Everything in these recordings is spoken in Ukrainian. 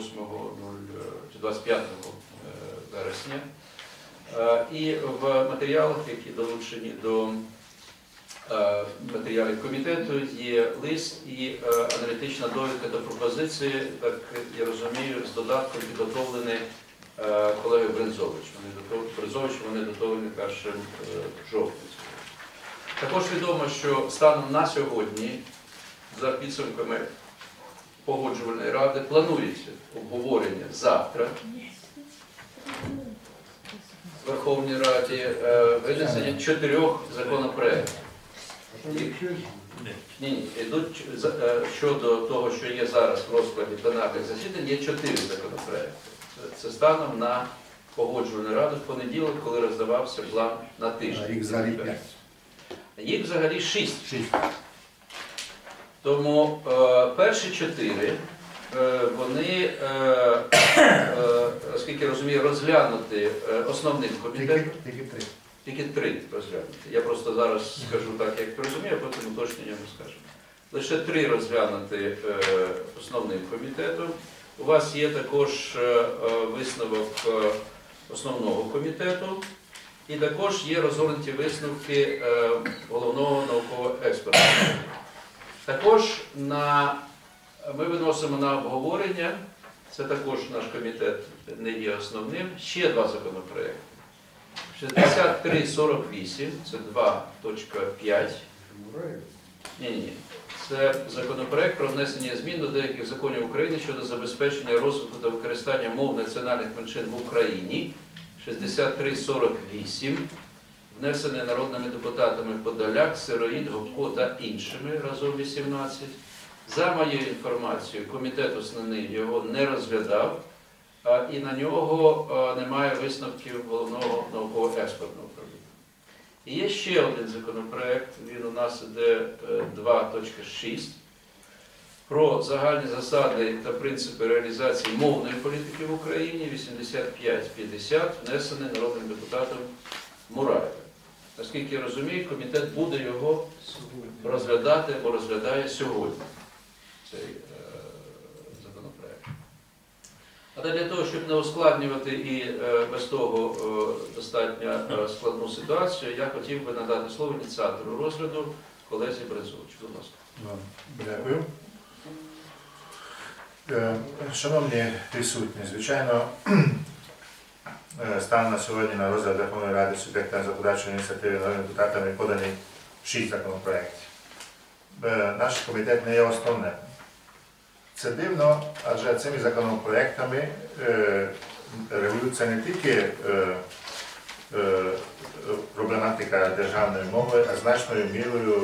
25 вересня. І в матеріалах, які долучені до матеріалів комітету, є лист і аналітична довідка до пропозиції, так я розумію, з додатком підготовлений колегою Брензовичем. Вони готовлені 1 жовтня. Також відомо, що станом на сьогодні, за підсумками Погоджувальної ради, планується обговорення завтра в Верховній Раді винесення 4 законопроєктів. Йдуть щодо того, що є зараз в розкладі пленарних засідань, є 4 законопроєкти. Це станом на Погоджувальну раду в понеділок, коли роздавався план на тиждень. Їх взагалі 5. Їх взагалі 6. Тому перші 4, вони, оскільки розумію, розглянуті основним комітетом. Тільки 3 розглянуті. Я просто зараз скажу так, як розумію, а потім уточнення не скажу. Лише 3 розглянуті основним комітетом. У вас є також висновок основного комітету. І також є розгорнуті висновки Головного науково-експертного. Також ми виносимо на обговорення, це також наш комітет не є основним, ще 2 законопроекти. 6348, це 2.5. Ні. Це законопроект про внесення змін до деяких законів України щодо забезпечення розвитку та використання мов національних меншин в Україні. 6348, внесений народними депутатами Подоляк, Сироїд, Гопко та іншими, разом 18. За моєю інформацією, комітет основний його не розглядав, і на нього немає висновків Головного науково-експертного управління. І є ще один законопроект, він у нас іде 2.6, про загальні засади та принципи реалізації мовної політики в Україні, 8550, внесений народним депутатом Мураєвим. Наскільки я розумію, комітет буде його розглядати або розглядає сьогодні цей законопроект. А для того, щоб не ускладнювати і без того достатньо складну ситуацію, я хотів би надати слово ініціатору розгляду колезі Брензовичу. Будь ласка. Дякую. Шановні присутні, звичайно, станом на сьогодні на розгляд Верховної Ради суб'єктами законодавчої ініціативи народними депутатами подані 6 законопроєктів. Наш комітет не є основним. Це дивно, адже цими законопроєктами регулюється не тільки проблематика державної мови, а значною мірою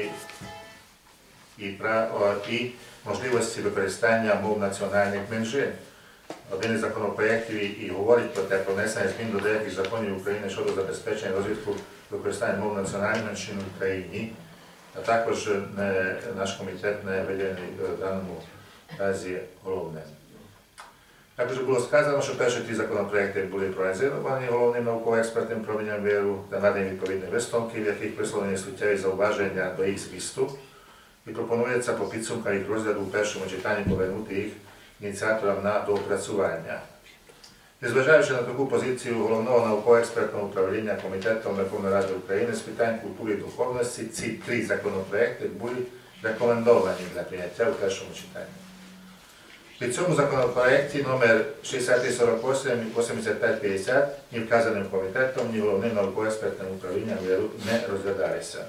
і можливості використання мов національних меншин. Один із законопроєктів і говорить про те, про внесення змін до деяких законів України щодо забезпечення розвитку використання мов національних меншин в Україні, а також наш комітет не виділений в даному разі головним. Також було сказано, що перші 3 законопроєкти були проаналізовані Головним науково-експертним управлінням ВРУ та надані відповідні висновки, в яких висловлені суттєві зауваження до їх змісту, і пропонується по підсумках їх розгляду у першому читанні повернути їх ініціаторам на доопрацювання. Незважаючи на таку позицію Головного науково-експертного управління Комітетом Верховної Ради України з питань культури і духовності, ці 3 законопроекти будуть рекомендовані для прийняття у першому читанні. При цьому законопроекті номер 6348 і 8550 ні вказаним комітетом, ні Головним науково-експертним управлінням не розглядалися.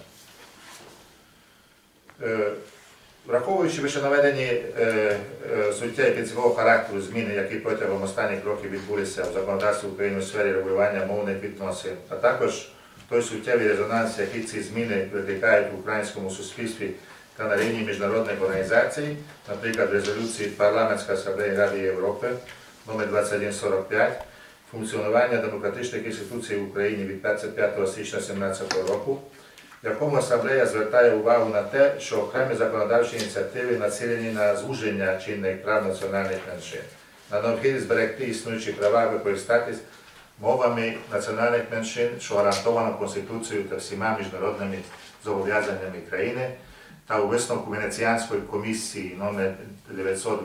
Враховуючи вищенаведені суттєві принципового характеру зміни, які протягом останніх років відбулися в законодавстві України у сфері регулювання мовних відносин, а також той суттєвий резонанс, який ці зміни викликають в українському суспільстві та на рівні міжнародних організацій, наприклад, резолюції Парламентської асамблеї Ради Європи номер 2145, функціонування демократичних інституцій в Україні від 25 січня 2017 року, в якому асамблея звертає увагу на те, що окремі законодавчі ініціативи націлені на звуження чинних прав національних меншин, на необхідність зберегти існуючі права використатись мовами національних меншин, що гарантовано Конституцією та всіма міжнародними зобов'язаннями країни, та у висновку Венеціанської комісії номер 902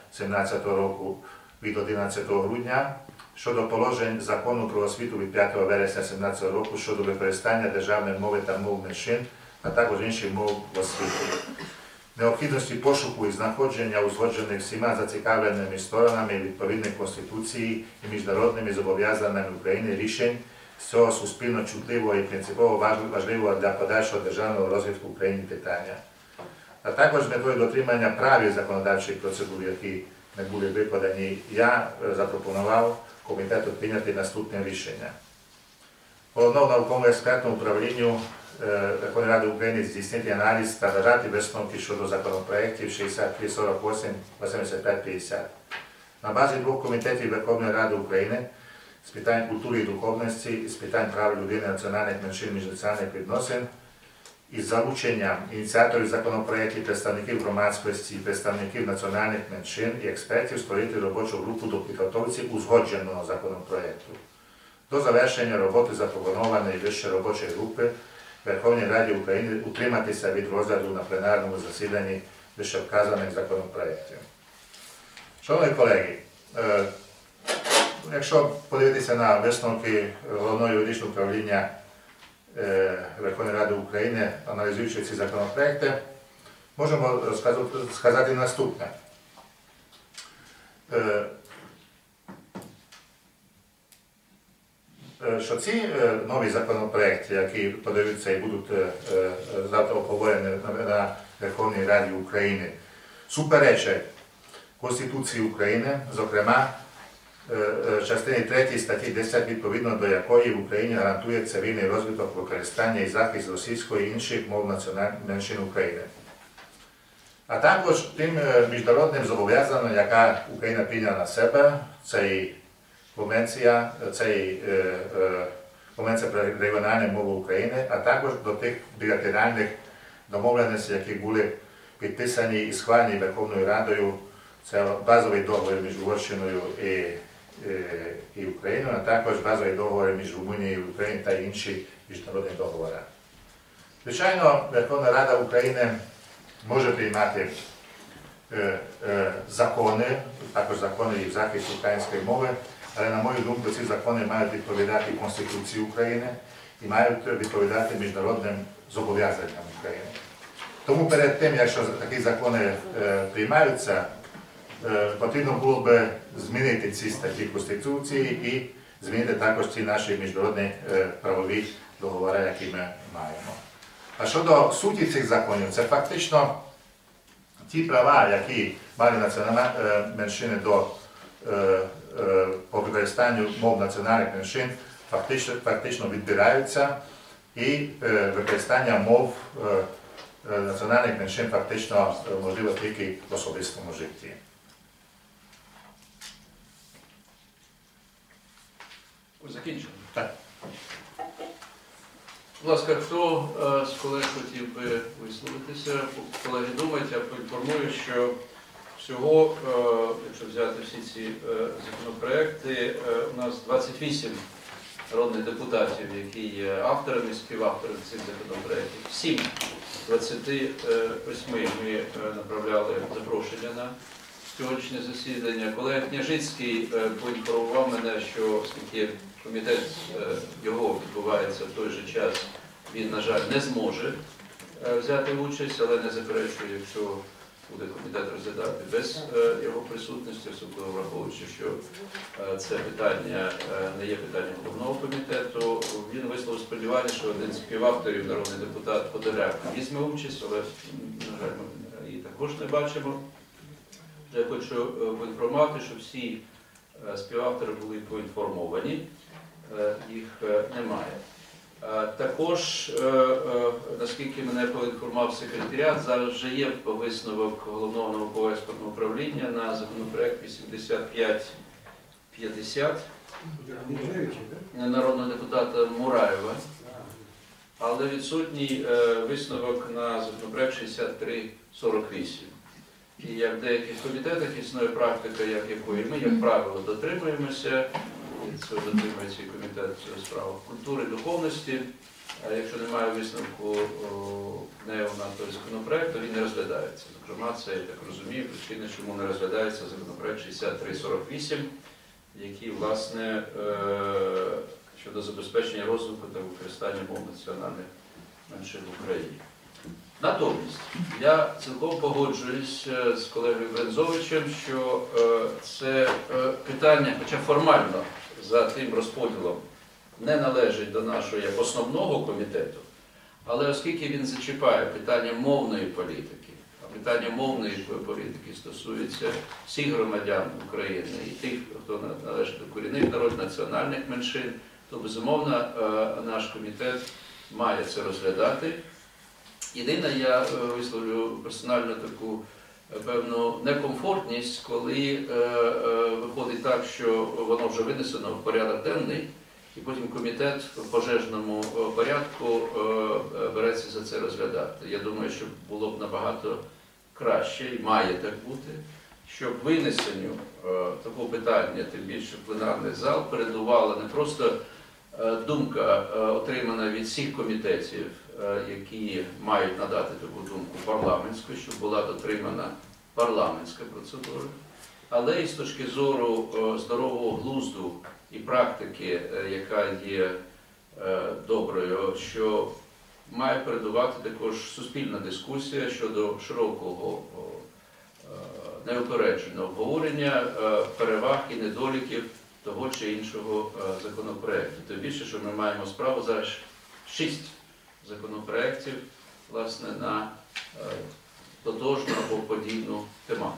2017 року від 11 грудня щодо положень Закону про освіту від 5 вересня 2017 року щодо використання державної мови та мов меншин, а також інших мов в освіті. Необхідності пошуку і знаходження узгоджених всіма зацікавленими сторонами відповідних Конституції і міжнародними зобов'язаннями України рішень з цього суспільно чутливого і принципово важливого для подальшого державного розвитку України питання. А також з метою дотримання правил законодавчих процедур, які не були викладені, я запропонував комітету прийняти наступне рішення. Головному науково-експертному управлінню Верховної Ради України здійснити аналіз та надати висновки щодо законопроєктів 6348, 8550. На базі двох комітетів Верховної Ради України з питань культури і духовності і з питань прав людини, національних меншин, міжнаціональних відносин із залученням ініціаторів законопроєктів, представників громадськості, представників національних меншин і експертів створити робочу групу до підготовці узгодженого законопроєкту. До завершення роботи запропонованої вище робочої групи Верховній Раді України утриматися від розгляду на пленарному засіданні вище вказаних законопроєктів. Шановні колеги, якщо подивитися на висновки Головного юридичного управління Верховної Ради України, аналізуючи ці законопроекти, можемо сказати наступне. Що ці нові законопроекти, які подаються і будуть завтра обговорені на Верховній Раді України, суперечать Конституції України, зокрема, частині 3 статті 10, відповідно до якої в Україні гарантується вільний розвиток, використання і захист російської і інших мов національних меншин України. А також тим міжнародним зобов'язанням, яка Україна прийняла на себе, це і Конвенція про регіональні мови України, а також до тих білатеральних домовленостей, які були підписані і схвалені Верховною Радою. Це базовий договір між Угорщиною і Україною, а також базовий договір між Румунією і Україною та інші міжнародні договори. Звичайно, Верховна Рада України може приймати закони, також закони і захист української мови, але, на мою думку, ці закони мають відповідати Конституції України і мають відповідати міжнародним зобов'язанням України. Тому перед тим, якщо такі закони приймаються, потрібно було б змінити ці статті Конституції і змінити також ці наші міжнародні правові договори, які ми маємо. А щодо суті цих законів, це фактично ті права, які мали національні меншини по використанню мов національних меншин, фактично відбираються, і використання мов національних меншин фактично можливо тільки в особистому житті. Закінчено. Так. Будь ласка, хто з колег хотів би висловитися? Колеги думають, я поінформую, що всього, якщо взяти всі ці законопроекти, у нас 28 народних депутатів, які є авторами, співавторами цих законопроєктів. 7 з 28 ми направляли запрошення на сьогоднішнє засідання. Колега Княжицький поінформував мене, що оскільки комітет його відбувається в той же час, він, на жаль, не зможе взяти участь, але не заперечує, якщо буде комітет розглядати без його присутності, особливо враховуючи, що це питання не є питанням головного комітету. Він висловив сподівання, що один з співавторів, народний депутат Подоляк, візьме участь, але, на жаль, ми її також не бачимо. Я хочу поінформувати, що всі співавтори були поінформовані, їх немає. Також, наскільки мене поінформував секретаріат, зараз вже є висновок Головного науково-експертного управління на законопроект 8550 народного депутата Мураєва, але відсутній висновок на законопроект 6348. І як в деяких комітетах існує практика, якої ми, як правило, дотримуємося, і це дотримується і комітет у справах культури, духовності, А якщо немає висновку ГНЕУ на той законопроект, то він не розглядається. Зокрема, це, я так розумію, причина, чому не розглядається законопроект 6348, який, власне, щодо забезпечення розвитку та використання мов національних меншин в Україні. Натомість, я цілком погоджуюсь з колегою Брензовичем, що це питання, хоча формально за тим розподілом не належить до нашого як основного комітету, але оскільки він зачіпає питання мовної політики, а питання мовної політики стосується всіх громадян України і тих, хто належить до корінних народів, національних меншин, то, безумовно, наш комітет має це розглядати. Єдине, я висловлю персональну таку певну некомфортність, коли виходить так, що воно вже винесено в порядок денний, і потім комітет в пожежному порядку береться за це розглядати. Я думаю, що було б набагато краще, і має так бути, щоб винесенню такого питання, тим більше в пленарний зал, передувала не просто думка, отримана від всіх комітетів, які мають надати таку думку парламентську, щоб була дотримана парламентська процедура, але і з точки зору здорового глузду і практики, яка є доброю, що має передувати також суспільна дискусія щодо широкого неупередженого обговорення переваг і недоліків того чи іншого законопроекту. Тим більше, що ми маємо справу зараз 6 законопроєктів, власне, на тотожну або подібну тематику.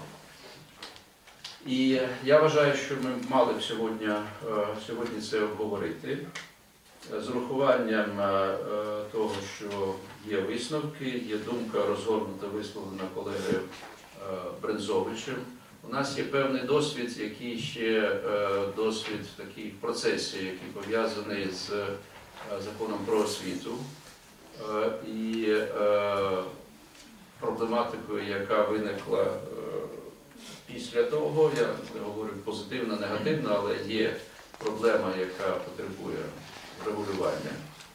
І я вважаю, що ми мали б сьогодні це обговорити з урахуванням того, що є висновки, є думка розгорнута, висловлена колегою Брензовичем. У нас є певний досвід, який ще досвід такий в процесі, який пов'язаний з законом про освіту і проблематикою, яка виникла після того. Я не говорю позитивно, негативно, але є проблема, яка потребує регулювання.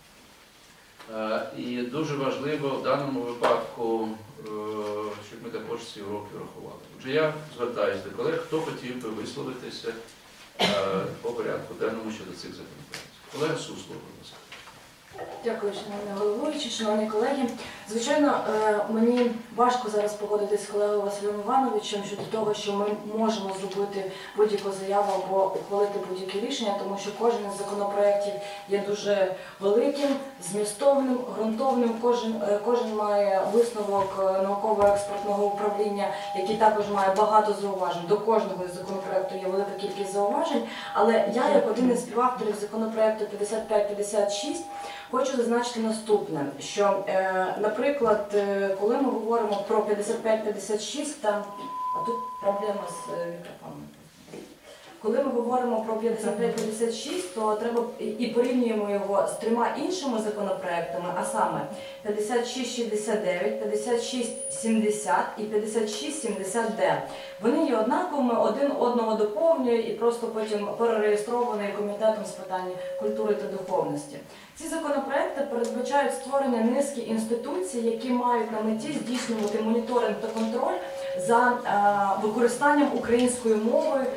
І дуже важливо в даному випадку, щоб ми також ці уроки врахували. Отже, я звертаюся до колег, хто хотів би висловитися по порядку денному щодо цих законопроєктів. Колега Суслов, будь ласка. Дякую, шановний головуючий, шановні колеги. Звичайно, мені важко зараз погодитись з колегою Василем Івановичем щодо того, що ми можемо зробити будь-яку заяву або ухвалити будь-яке рішення, тому що кожен із законопроєктів є дуже великим, змістовним, ґрунтовним. Кожен має висновок науково-експертного управління, який також має багато зауважень. До кожного із законопроєкту є велика кількість зауважень, але я, як один із співавторів законопроєкту 5556, хочу зазначити наступне, що, наприклад, коли ми говоримо про 5556, там, а тут проблема з мікрофоном. Коли ми говоримо про 5556, то треба і порівнюємо його з 3 іншими законопроектами, а саме 5669, 5670 і 5670Д. Вони є однаковими, один одного доповнюють і просто потім перереєстровані Комітетом з питань культури та духовності. Ці законопроекти передбачають створення низки інституцій, які мають на меті здійснювати моніторинг та контроль за використанням української мови.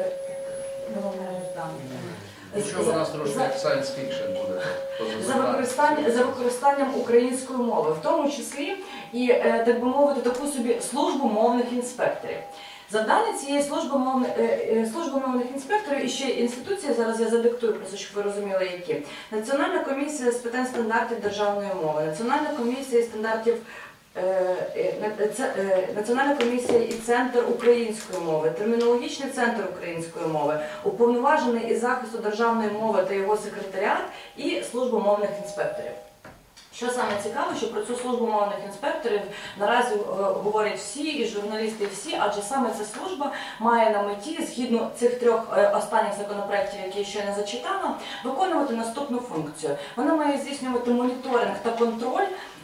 Нічого у нас трошки як science fiction буде. За використанням української мови, в тому числі і, так би мовити, таку собі службу мовних інспекторів. Завдання цієї служби мовних інспекторів і ще інституції, зараз я задиктую, просто щоб ви розуміли, які. Національна комісія з питань стандартів державної мови, Національна комісія стандартів Національна комісія і Центр української мови, Термінологічний центр української мови, Уповноважений із захисту державної мови та його секретаріат і Служба мовних інспекторів. Що саме цікаво, що про цю службу мовних інспекторів наразі говорять всі, і журналісти всі, адже саме ця служба має на меті, згідно цих 3 останніх законопроєктів, які ще не зачитала, виконувати наступну функцію. Вона має здійснювати моніторинг та контроль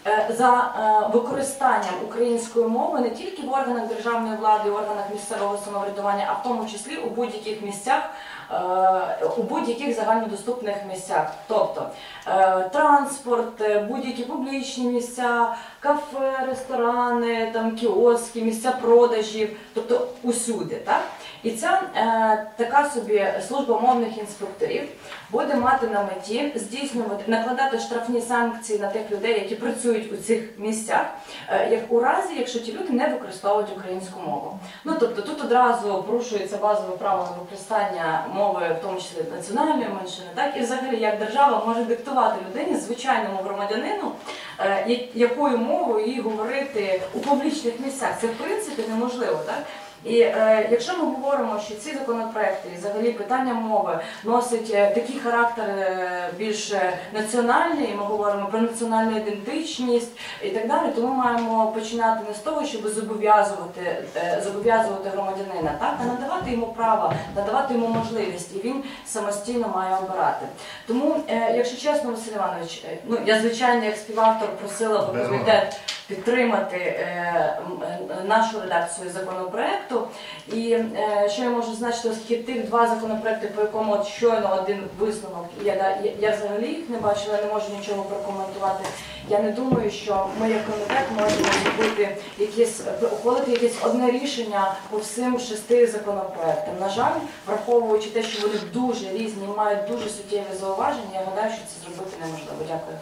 за використанням української мови не тільки в органах державної влади, в органах місцевого самоврядування, а в тому числі у будь-яких місцях, у будь-яких загальнодоступних місцях. Тобто транспорт, будь-які публічні місця, кафе, ресторани, там, кіоски, місця продажів, тобто усюди. Так? І ця така собі служба мовних інспекторів буде мати на меті здійснювати, накладати штрафні санкції на тих людей, які працюють у цих місцях, як у разі, якщо ті люди не використовують українську мову. Ну, тобто тут одразу порушується базове право на використання мови, в тому числі національної меншини, так? І взагалі, як держава може диктувати людині, звичайному громадянину, якою мовою їй говорити у публічних місцях. Це, в принципі, неможливо, так? І якщо ми говоримо, що ці законопроекти, і взагалі питання мови носить такий характер більш національний, і ми говоримо про національну ідентичність і так далі, то ми маємо починати не з того, щоб зобов'язувати громадянина, так, а надавати йому право, надавати йому можливість, і він самостійно має обирати. Тому, якщо чесно, Василь Іванович, ну, я, звичайно, як співавтор просила б комітет підтримати нашу редакцію законопроекту. І що я можу значити, оскільки тих два законопроекти, по якому от щойно один висновок, я взагалі їх не бачила, не можу нічого прокоментувати. Я не думаю, що ми як комітет можемо зробити ухвалити якесь одне рішення по всім 6 законопроектам. На жаль, враховуючи те, що вони дуже різні, мають дуже суттєві зауваження, я гадаю, що це зробити неможливо. Дякую.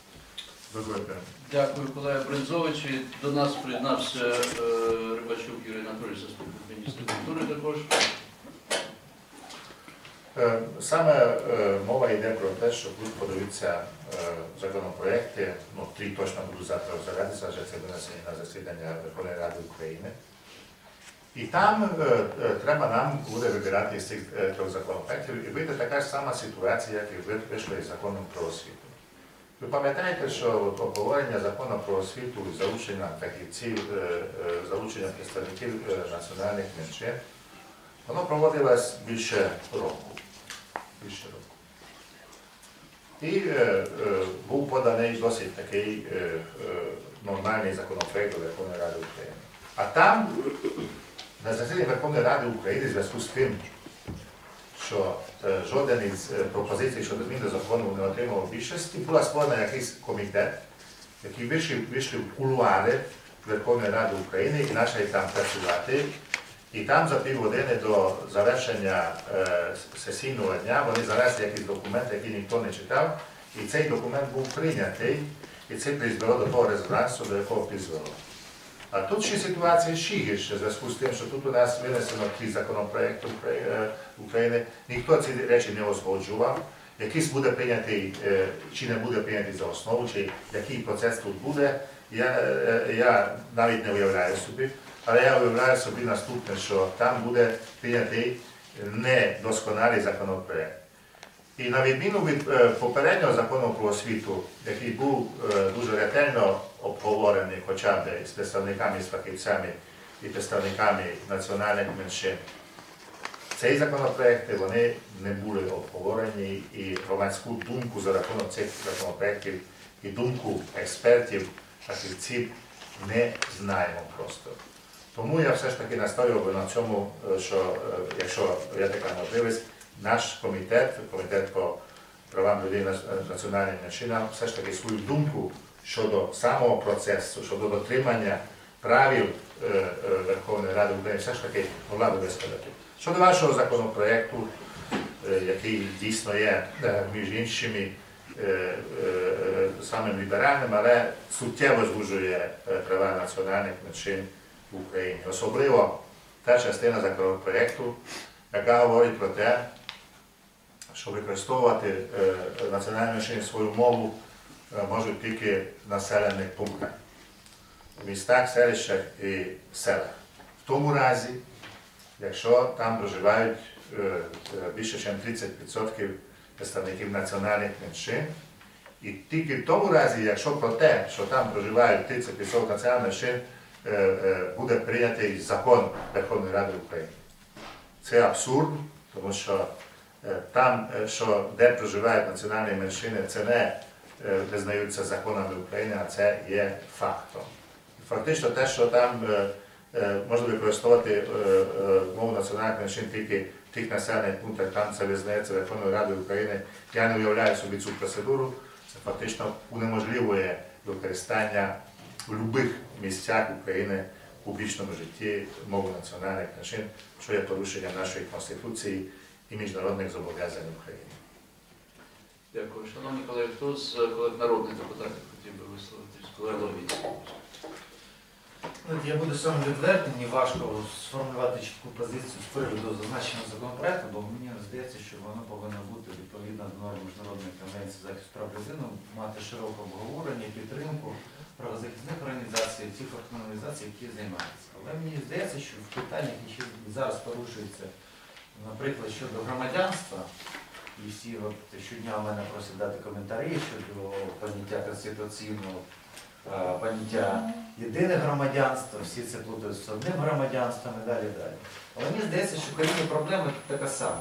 Дякую, колега Брензович. І до нас приєднався Рибачук Юрій Анатолійович, заступник міністра культури також. Саме мова йде про те, що будуть подивитися законопроекти, ну, 3 точно будуть завтра розглядатися, вже це винесені на засідання Верховної Ради України. І там треба нам буде вибирати з цих 3 законопроектів, і вийде така ж сама ситуація, як і вийшла із законом про освіту. Ви пам'ятаєте, що обговорення закону про освіту, залучення фахівців, залучення представників національних меншин, воно проводилось більше року. І був поданий досить такий нормальний законопроект до Верховної Ради України. А там, на засіданні Верховної Ради України, в зв'язку з тим, що жоден із пропозицій щодо змін до закону не отримав більшості, була створена якийсь комітет, який вийшли в кулуари Верховної Ради України і почали там працювати. І там за півгодини до завершення сесійного дня вони занесли якийсь документ, який ніхто не читав, і цей документ був прийнятий, і це призвело до того резонансу, до якого призвело. А тут ще ситуація ще гірша, в зв'язку з тим, що тут у нас винесено 3 законопроекти України, ніхто ці речі не узгоджував, якийсь буде прийнятий, чи не буде прийнятий за основу, чи який процес тут буде, я навіть не уявляю собі. Але я уявляю собі наступне, що там буде прийнятий недосконалий законопроект. І на відміну від попереднього закону про освіту, який був дуже ретельно обговорений хоча б з представниками, з фахівцями і представниками національних меншин, ці законопроекти вони не були обговорені, і громадську думку за рахунок цих законопроектів і думку експертів, фахівців не знаємо просто. Тому я все ж таки настоював на цьому, що якщо є така можливість, наш комітет по правам людей національним меншинам, все ж таки свою думку щодо самого процесу, щодо дотримання правил Верховної Ради України, все ж таки могла би висказати. Щодо вашого законопроекту, який дійсно є, між іншими, самим ліберальним, але суттєво звужує права національних меншин в Україні. Особливо та частина законопроекту, яка говорить про те, що використовувати національні меншини свою мову можуть тільки в населених пунктах, в містах, селищах і селах. В тому разі, якщо там проживають більше, ніж 30% представників національних меншин, і тільки в тому разі, якщо про те, що там проживають 30% національних меншин, буде прийнятий закон Верховної Ради України. Це абсурд, тому що там, де проживають національні меншини, це не визнаються законами України, а це є фактом. Фактично те, що там можна використовувати мову національних меншин тільки в тих населених пунктах, там це визнається Верховною Радою України, я не уявляю собі цю процедуру, це фактично унеможливує використання в будь-яких місцях України в публічному житті мови національних меншин, що є порушенням нашої Конституції і міжнародних зобов'язань України. Дякую. Шановні колеги, хто з колег народних депутатів хотів би висловитись? Колега Ловіцький. Я буду саме відвертим, мені важко сформулювати чітку позицію з приводу зазначеного законопроекту, бо мені здається, що воно повинно бути відповідно до норм Міжнародної конвенції захисту прав людини, мати широке обговорення, підтримку правозахисних організацій, тих організацій, які займаються. Але мені здається, що в питаннях, які зараз порушуються, наприклад, щодо громадянства, і всі щодня в мене просять дати коментарі щодо поняття конституційного, поняття єдине громадянство, всі це плутають з одним громадянством і далі. Але мені здається, що коріння проблеми така сама.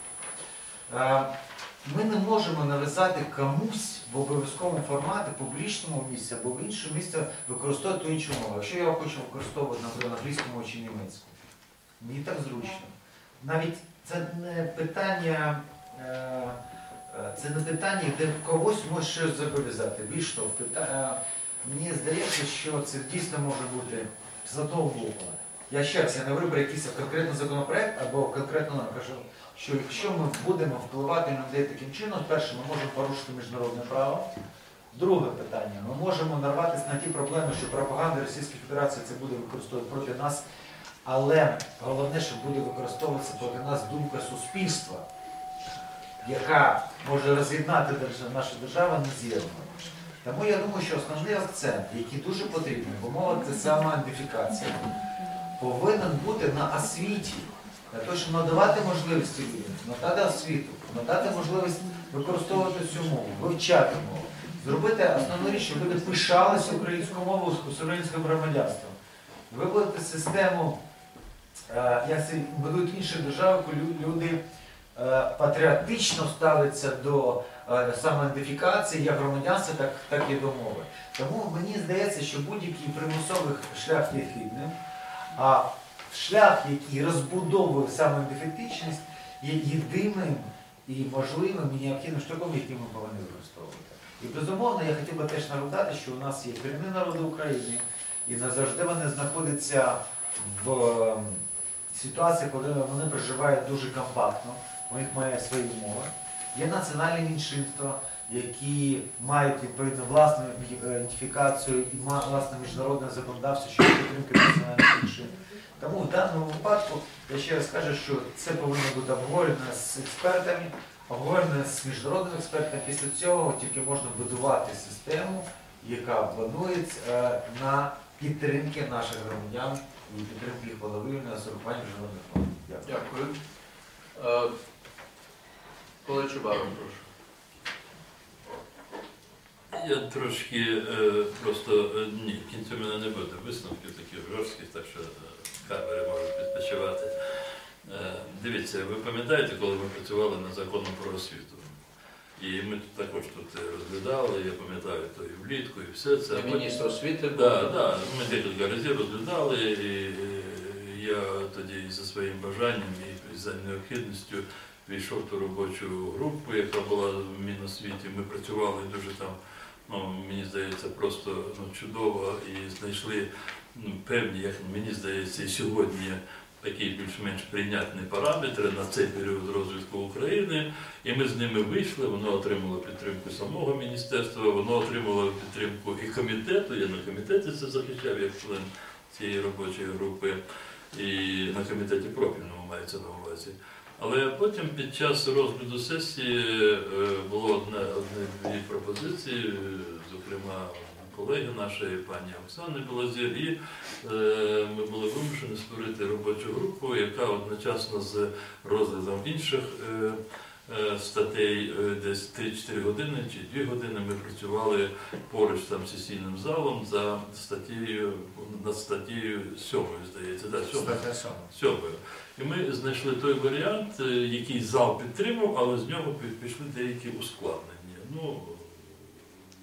Ми не можемо нав'язати комусь в обов'язковому форматі, публічному місці або в іншому місці використовувати іншу мову. Якщо я хочу використовувати, наприклад, англійську мову чи німецьку, мені так зручно. Навіть це не питання, де когось може щось зобов'язати. Більш того, мені здається, що це дійсно може бути з одного боку. Я ще раз, я не говорю про якийсь конкретний законопроект або конкретно кажу, що якщо ми будемо впливати на людей таким чином, перше, ми можемо порушити міжнародне право. Друге питання, ми можемо нарватися на ті проблеми, що пропаганда Російської Федерації це буде використовувати проти нас, але головне, що буде використовуватися проти нас думка суспільства, яка може роз'єднати нашу державу нез'єднано. Тому я думаю, що основний акцент, який дуже потрібний, бо мова це самоідентифікація, повинен бути на освіті, для того, щоб надавати можливості людям, надати освіту, надати можливість використовувати цю мову, вивчати мову, зробити основну річ, щоб люди пишалися українською мовою з українським громадянством, вибудувати систему, як це будують інші держави, коли люди патріотично ставляться до самоідентифікації як громадянства, так і до мови. Тому мені здається, що будь-який примусовий шлях є хибним, а шлях, який розбудовує самоідентифічність, є єдиним і можливим, і необхідним шляхом, який ми повинні використовувати. І безумовно, я хотів би теж нагадати, що у нас є корінні народи України, і назавжди вони знаходяться в ситуації, коли вони проживають дуже компактно, у них має свої мови. Є національні меншинства, які мають відповідно власну ідентифікацію і власне міжнародне законодавство щодо підтримки національних меншин. Тому в даному випадку я ще раз кажу, що це повинно бути обговорено з експертами, обговорено з міжнародними експертами. Після цього тільки можна будувати систему, яка планується на підтримки наших громадян і підтримки їх волевиявлення на зарахування міжнародних норм. Дякую. Колега Чубаров, прошу. Я трошки просто, ні, в кінці в мене не буде висновків таких жорстких, так що камери можуть відпочивати. Дивіться, ви пам'ятаєте, коли ми працювали над законом про освіту? І ми також тут розглядали, я пам'ятаю, то і влітку, і все це. Міністр освіти. Так, ми декілька разів розглядали, і я тоді за своїм бажанням і за необхідністю війшов в ту робочу групу, яка була в Міносвіті. Ми працювали дуже там, мені здається, просто чудово і знайшли певні, як мені здається, і сьогодні такі більш-менш прийнятні параметри на цей період розвитку України. І ми з ними вийшли, воно отримало підтримку самого міністерства, воно отримало підтримку і комітету, я на комітеті це захищав як член цієї робочої групи, і на комітеті профільному мається на увазі. Але потім під час розгляду сесії було одне-дві пропозиції, зокрема колеги нашої, пані Оксани Білозір, і ми були вимушені створити робочу групу, яка одночасно з розглядом інших статей десь 3-4 години чи 2 години ми працювали поруч там з сесійним залом над статтею 7, здається. Стаття 7. І ми знайшли той варіант, який зал підтримав, але з нього пішли деякі ускладнення.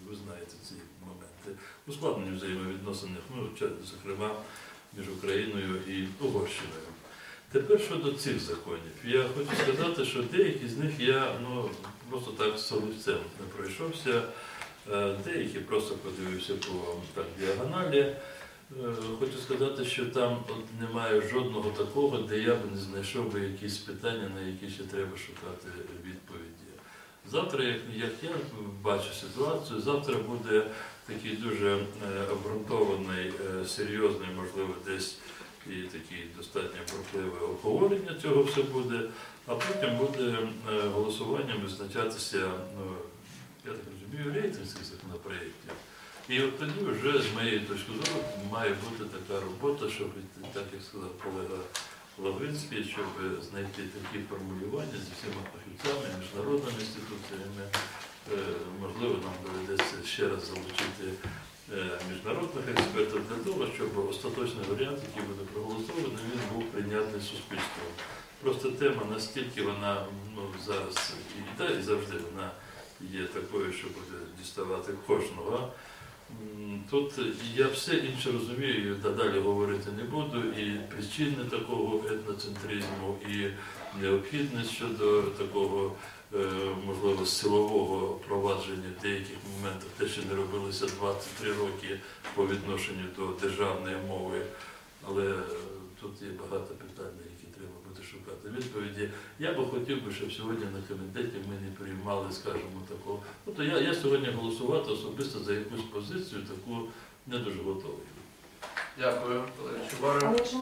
ви знаєте ці моменти. Ускладнені взаємовідносини, зокрема, між Україною і Угорщиною. Тепер щодо цих законів. Я хочу сказати, що деякі з них я просто так солівцем не пройшовся, деякі просто подивився по діагоналі. Хочу сказати, що там немає жодного такого, де я б не знайшов би якісь питання, на які ще треба шукати відповіді. Завтра, як я бачу ситуацію, завтра буде такий дуже обґрунтований, серйозний, можливо, десь і такий достатньо бурхливе обговорення цього все буде, а потім буде голосуванням визначатися, я так розумію, рейтинг цих законопроєктів. І от тоді вже, з моєї точки зору, має бути така робота, щоб, так як сказав колега Лавринський, щоб знайти такі формулювання зі всіма фахівцями, міжнародними інституціями. Можливо, нам доведеться ще раз залучити міжнародних експертів для того, щоб остаточний варіант, який буде проголосований, він був прийнятний суспільством. Просто тема настільки вона зараз і завжди вона є такою, що буде діставати кожного. Тут я все інше розумію, далі говорити не буду, і причини такого етноцентризму, і необхідність щодо такого, можливо, силового провадження в деяких моментах, те, що не робилося 23 роки по відношенню до державної мови, але тут є багато питань, на які треба буде шукати відповіді. Я би хотів, щоб сьогодні на комітеті ми не приймали, скажімо, такого. Тобто я сьогодні голосувати особисто за якусь позицію, таку не дуже готовий. Дякую, Валерій Чубаров. Але якщо